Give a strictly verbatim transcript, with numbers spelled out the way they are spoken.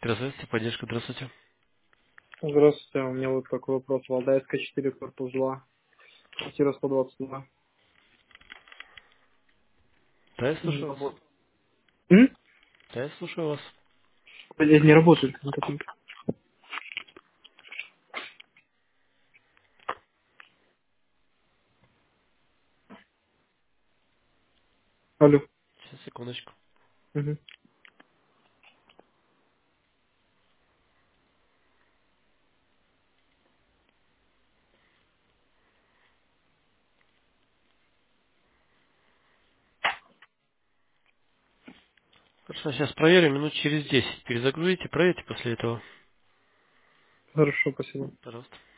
Здравствуйте, поддержка, здравствуйте. Здравствуйте, у меня вот такой вопрос. Валдайская четыре, корпус два, квартира сто двадцать два. Да, я Не слушаю вас. работает. М? Да, я слушаю вас. Блядь, не работает компьютер. Алло. Сейчас, секундочку. Мгм. Хорошо, сейчас проверим минут через десять. Перезагрузите, проверьте после этого. Хорошо, спасибо. Пожалуйста.